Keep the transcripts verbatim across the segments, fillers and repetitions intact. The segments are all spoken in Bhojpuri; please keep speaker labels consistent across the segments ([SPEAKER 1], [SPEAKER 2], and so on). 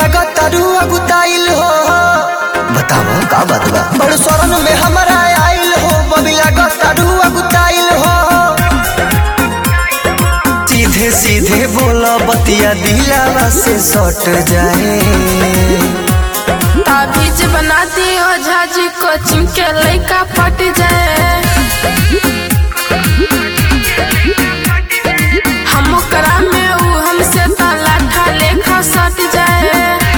[SPEAKER 1] लागत तारू अगुताइल हो।
[SPEAKER 2] बताओ का बात बा।
[SPEAKER 1] बड़ शरण में हमारा आइल हो, बबी लागत तारू अगुताइल हो।
[SPEAKER 2] सीधे सीधे बोला बतिया दिलावा से सट जाए।
[SPEAKER 3] ताबीज बना दियो झाजी कोचिंग के लइका पट जाए। हम ओकरा में ऊ हमसे त लाठा लेखा सट जाए।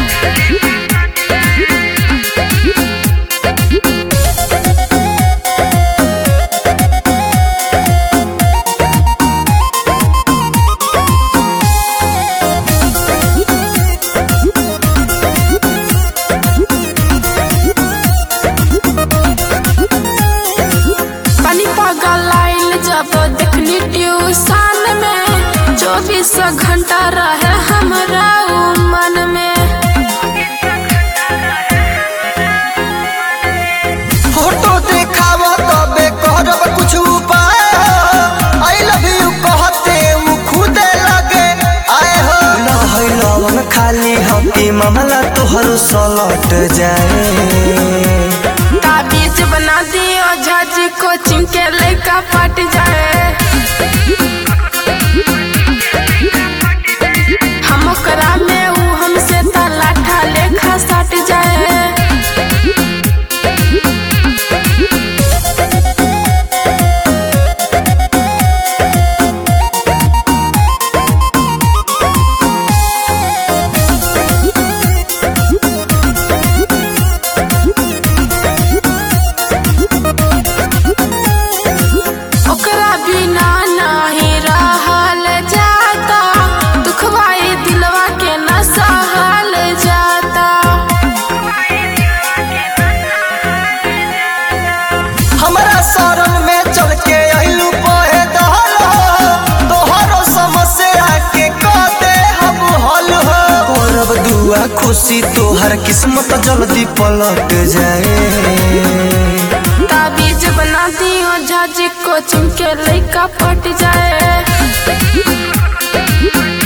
[SPEAKER 3] जब देखली ट्यूशन में चौबीस घंटा रहे हमरा मन में।
[SPEAKER 1] फोटो देखाव तबे करब कुछ उपाय। आई लव यू कहते वो खुदे लगे आए हो।
[SPEAKER 2] लवन खाली हकी मामला तोहर सलट जाए।
[SPEAKER 3] ताबीज बना दियो झाजी कोचिंग के लइका पट जाए। हम ओकरा में ऊ हमसे त लाठा लेखा सट जाए।
[SPEAKER 1] हमारा शरण में चल के अइलू पहे दहल हो। तोहरो समस्या के कहते हम हल हो।
[SPEAKER 2] करब दुआ खुशी तोहर किस्मत जल्दी पलट जाए।
[SPEAKER 3] ताबीज बना दियो झाजी कोचिंग के लइका पट जाए।